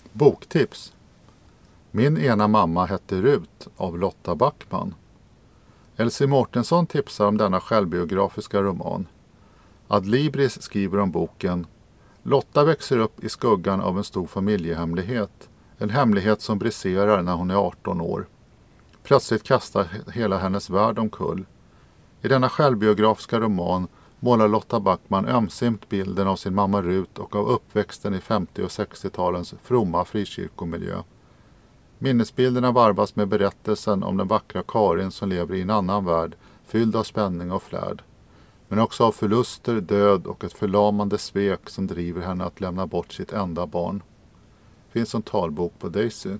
Boktips. Min ena mamma hette Rut av Lotta Backman. Elsie Mårtensson tipsar om denna självbiografiska roman. Adlibris skriver om boken: Lotta växer upp i skuggan av en stor familjehemlighet. En hemlighet som briserar när hon är 18 år. Plötsligt kastar hela hennes värld omkull. I denna självbiografiska roman målar Lotta Backman ömsimt bilden av sin mamma Rut och av uppväxten i 50- och 60-talens fromma frikyrkomiljö. Minnesbilderna varvas med berättelsen om den vackra Karin som lever i en annan värld, fylld av spänning och flärd. Men också av förluster, död och ett förlamande svek som driver henne att lämna bort sitt enda barn. Finns som talbok på Daisy.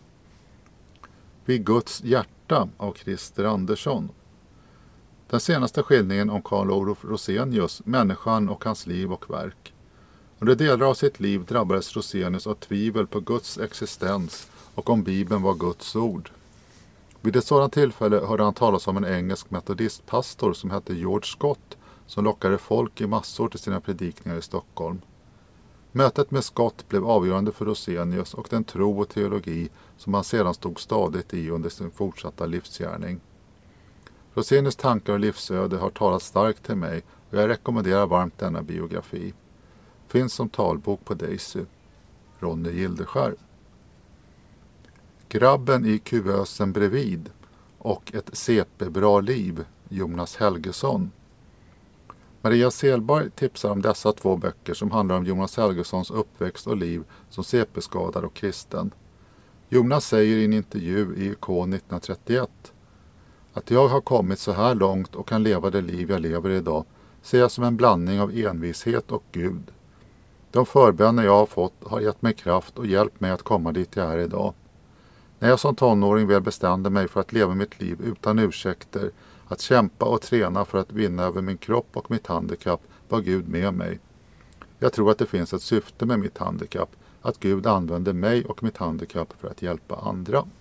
Vid Guds hjärta av Christer Andersson. Den senaste skildringen om Carl Olof Rosenius, människan och hans liv och verk. Under delar av sitt liv drabbades Rosenius av tvivel på Guds existens och om Bibeln var Guds ord. Vid ett sådant tillfälle hörde han talas om en engelsk metodistpastor som hette George Scott som lockade folk i massor till sina predikningar i Stockholm. Mötet med Scott blev avgörande för Rosenius och den tro och teologi som han sedan stod stadigt i under sin fortsatta livsgärning. Rosenius tankar och livsöde har talat starkt till mig och jag rekommenderar varmt denna biografi. Finns som talbok på Daisy. Ronny Gildeskär. Grabben i kuvösen bredvid och ett CP-bra liv, Jonas Helgesson. Maria Selberg tipsar om dessa två böcker som handlar om Jonas Helgessons uppväxt och liv som CP-skadad och kristen. Jonas säger i en intervju i Ikon 1931: Att jag har kommit så här långt och kan leva det liv jag lever idag ser jag som en blandning av envishet och Gud. De förböner jag har fått har gett mig kraft och hjälpt mig att komma dit jag är idag. När jag som tonåring väl bestämde mig för att leva mitt liv utan ursäkter, att kämpa och träna för att vinna över min kropp och mitt handikapp, var Gud med mig. Jag tror att det finns ett syfte med mitt handikapp, att Gud använder mig och mitt handikapp för att hjälpa andra.